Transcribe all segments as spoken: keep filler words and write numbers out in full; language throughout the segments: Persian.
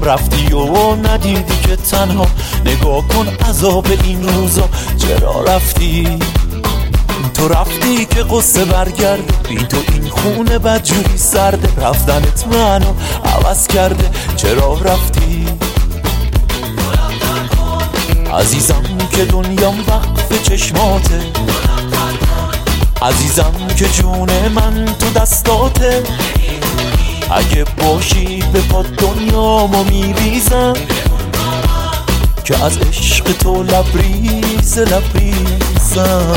داشتم رفتی و ندیدی که تنها. نگاه کن عذاب این روزا، چرا رفتی؟ تو رفتی که قصه برگرده، بی تو این خونه بدجوری سرده. رفتنت منو عوض کرده، چرا رفتی؟ عزیزم که دنیام وقف چشماته، عزیزم که جون من تو دستاته. اگه باشی به پا دنیامو میریزم، که از عشق تو لبریز لبریزم.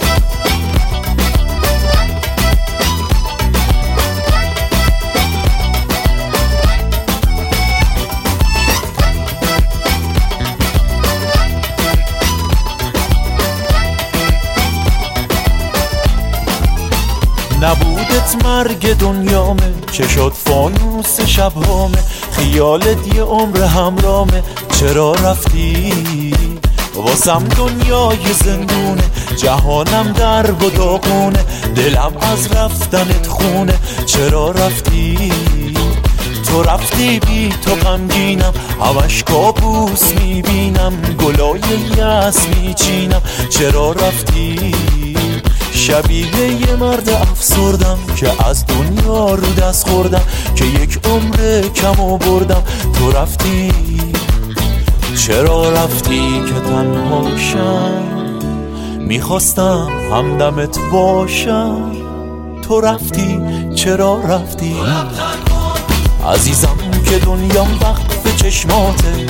نبودت مرگ دنیامه، چشات فانوس شبهامه. خیالت یه عمر همرامه، چرا رفتی؟ واسم دنیای زندونه، جهانم درب و داغونه. دلم از رفتنت خونه، چرا رفتی؟ تو رفتی بی تو غمگینم، همش کابوس میبینم. گلای یأس میچینم، چرا رفتی؟ شبیه یه مرد افسردم که از دنیا رو دست خوردم، که یک عمر کمو بردم. تو رفتی، چرا رفتی که تنهاشم؟ میخواستم همدمت باشم. تو رفتی، چرا رفتی؟ عزیزم که دنیام وقف چشماته،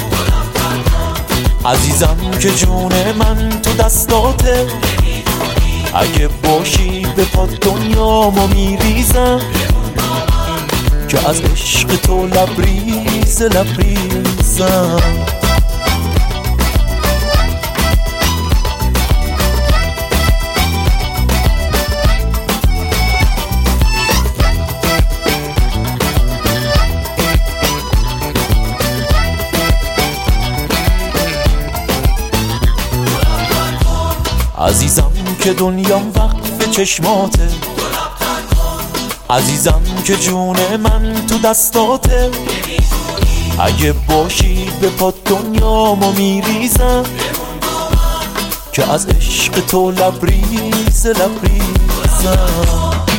عزیزم که جون من تو دستاته. اگه باشی به پا دنیامو میریزم، که از عشق تو لبریز لبریزم. عزیزم که دنیام وقف چشماته، عزیزم که جون من تو دستاته. اگه باشی به پا دنیامو میریزم، که از عشق تو لبریز لبریزم.